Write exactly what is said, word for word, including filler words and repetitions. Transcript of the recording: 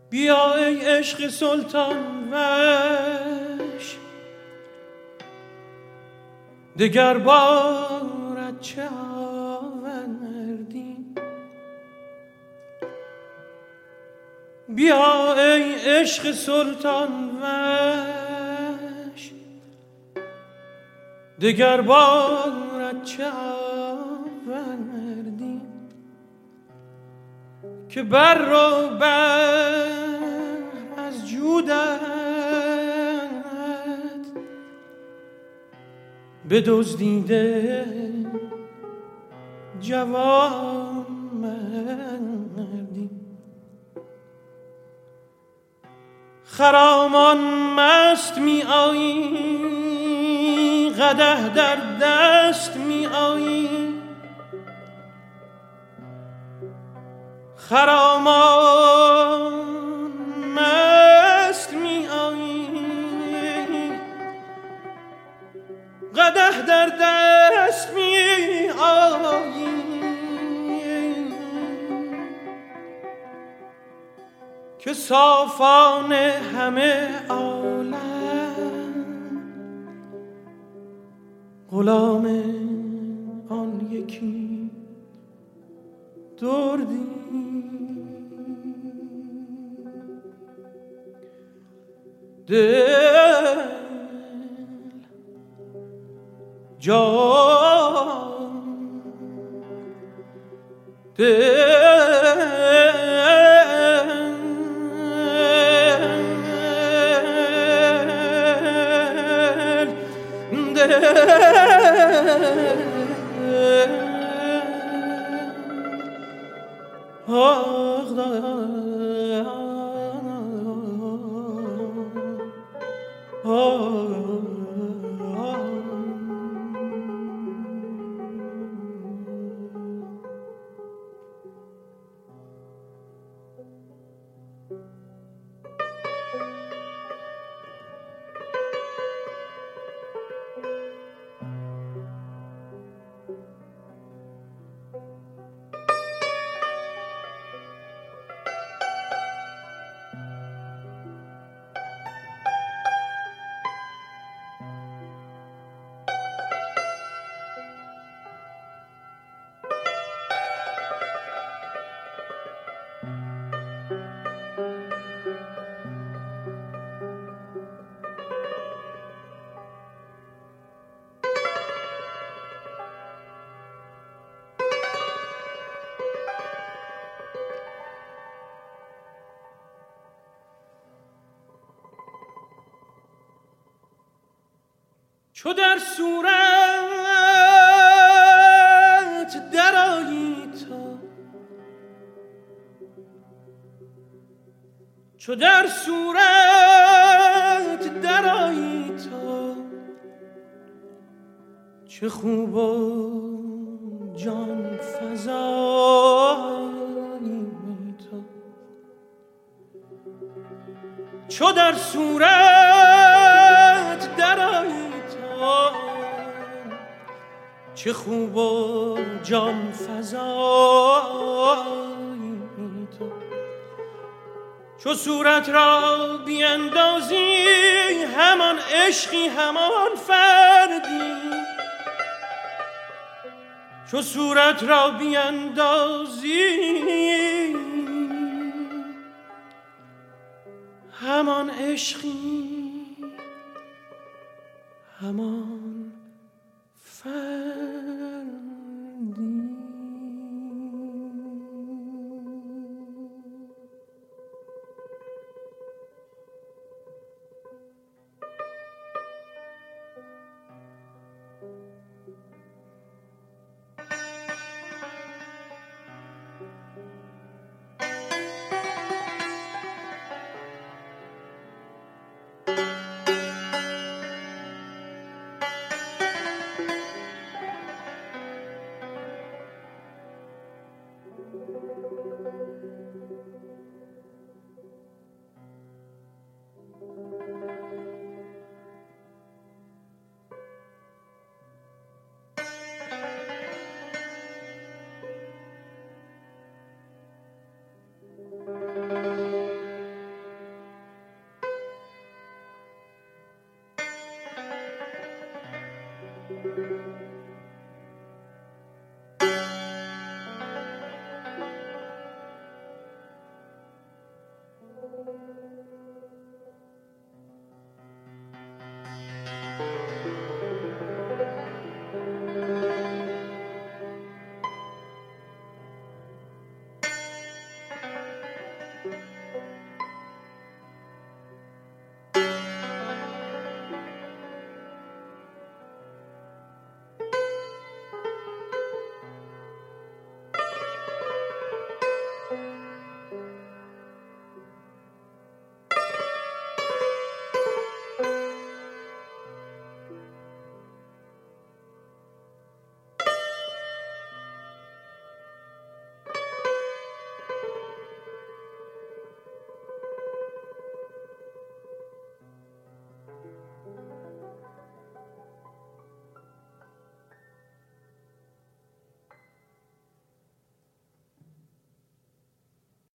بیا ای عشق سلطان وش دگر بارت چه آوردی. بیا ای عشق سلطان وش دگر بارت چه آوردی. که بر رو بر از جودت بدزدیده جوان مردی. خرامان مست می آیی قدح در دست می آیی. خرامان مست می آیی قدح در دست می آیی. که صافان همه عالم غلام آن یکی دردی. دل جان دل چو در صورت درآیی تو، چو در صورت درآیی تو، چه خوب و جان فزایی تو. چو در صورت درآیی چه خوب و جان فزایی تو. چو صورت را بیندازی همان عشقی همان فردی. چو صورت را بیندازی همان عشقی همان فردی.